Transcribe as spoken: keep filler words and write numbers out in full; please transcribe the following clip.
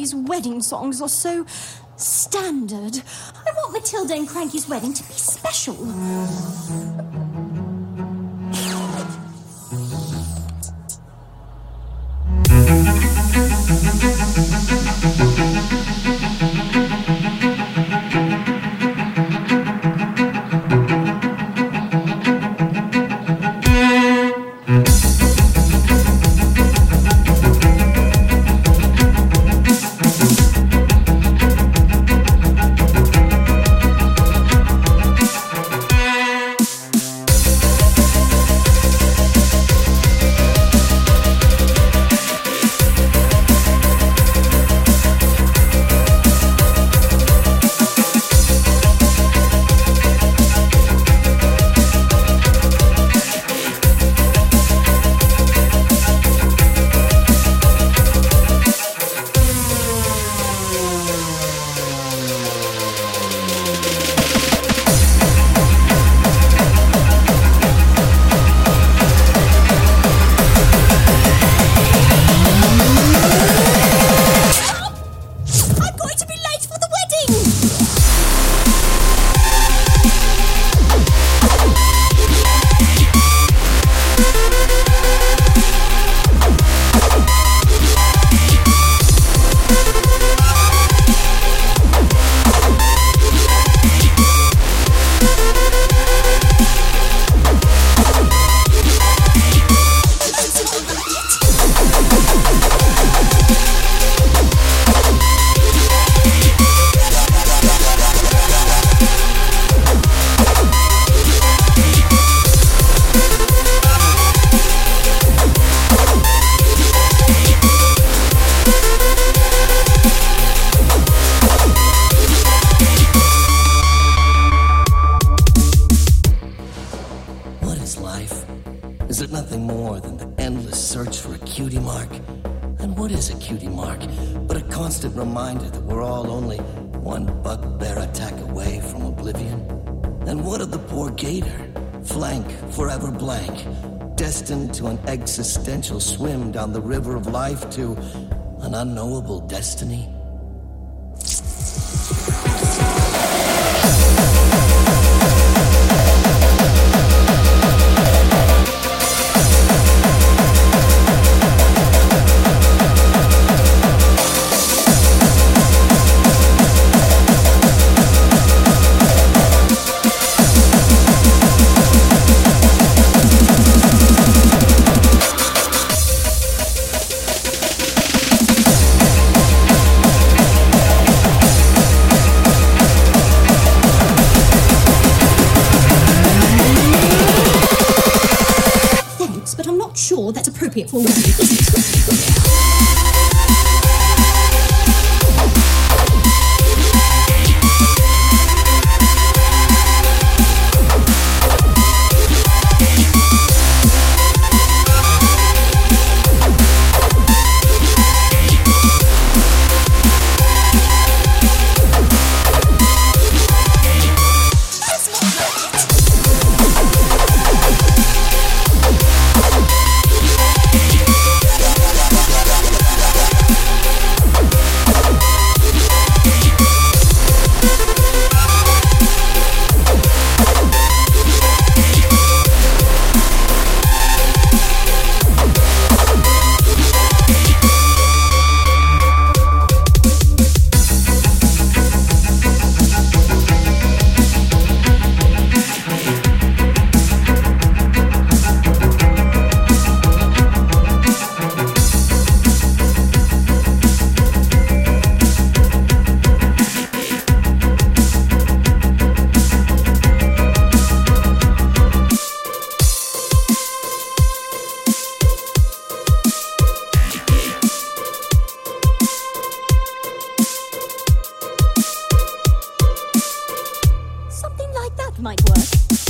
these wedding songs are so standard. I want Matilda and Cranky's wedding to be special. Is it nothing more than the endless search for a cutie mark? And what is a cutie mark but a constant reminder that we're all only one bugbear attack away from oblivion? And what of the poor gator, flank forever blank, destined to an existential swim down the river of life to an unknowable destiny? But I'm not sure that's appropriate for a wedding, is it? Something like that might work.